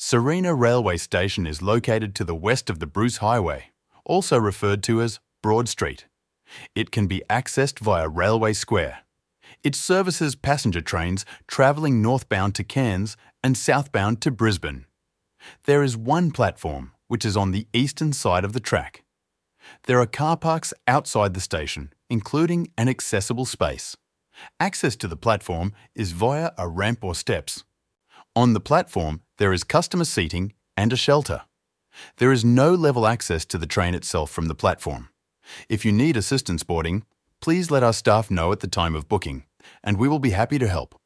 Sarina Railway Station is located to the west of the Bruce Highway, also referred to as Broad Street. It can be accessed via Railway Square. It services passenger trains travelling northbound to Cairns and southbound to Brisbane. There is one platform, which is on the eastern side of the track. There are car parks outside the station, including an accessible space. Access to the platform is via a ramp or steps. On the platform, there is customer seating and a shelter. There is no level access to the train itself from the platform. If you need assistance boarding, please let our staff know at the time of booking, and we will be happy to help.